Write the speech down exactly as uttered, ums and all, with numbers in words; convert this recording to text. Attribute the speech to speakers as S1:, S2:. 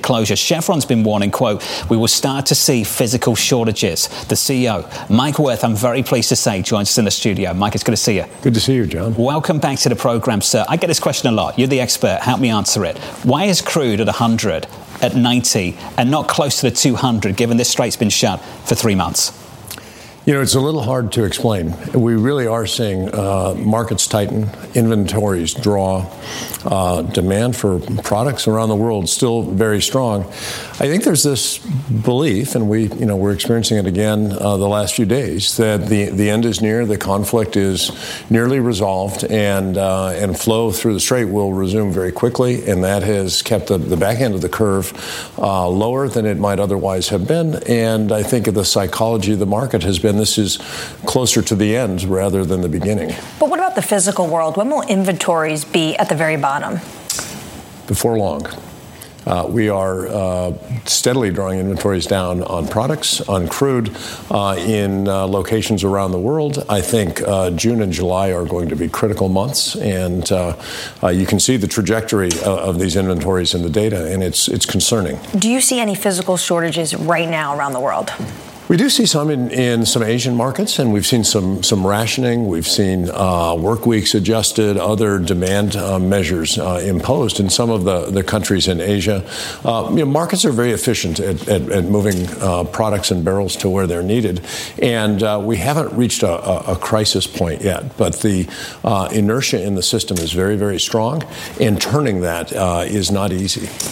S1: closure. Chevron's been warning, quote, we will start to see physical shortages. The C E O, Mike Wirth, I'm very pleased to say, joins us in the studio. Mike, it's good to see you.
S2: Good to see you, John.
S1: Welcome back to the program, sir. I get this question a lot. You're the expert. Help me answer it. Why is crude at one hundred, at ninety, and not close to the two hundred, given this strait's been shut for three months?
S2: You know, it's a little hard to explain. We really are seeing uh, markets tighten, inventories draw, uh, demand for products around the world still very strong. I think there's this belief, and we, you know, we're experiencing it again uh, the last few days, that the, the end is near, the conflict is nearly resolved, and uh, and flow through the Strait will resume very quickly, and that has kept the, the back end of the curve uh, lower than it might otherwise have been. And I think the psychology of the market has been this is closer to the end rather than the beginning.
S3: But what about the physical world? When will inventories be at the very bottom?
S2: Before long. Uh, we are uh, steadily drawing inventories down on products, on crude, uh, in uh, locations around the world. I think uh, June and July are going to be critical months, and uh, uh, you can see the trajectory of, of these inventories in the data, and it's it's concerning.
S3: Do you see any physical shortages right now around the world?
S2: We do see some in, in some Asian markets, and we've seen some some rationing. We've seen uh, work weeks adjusted, other demand uh, measures uh, imposed in some of the, the countries in Asia. Uh, you know, markets are very efficient at, at, at moving uh, products and barrels to where they're needed, and uh, we haven't reached a, a, a crisis point yet. But the uh, inertia in the system is very, very strong, and turning that uh, is not easy.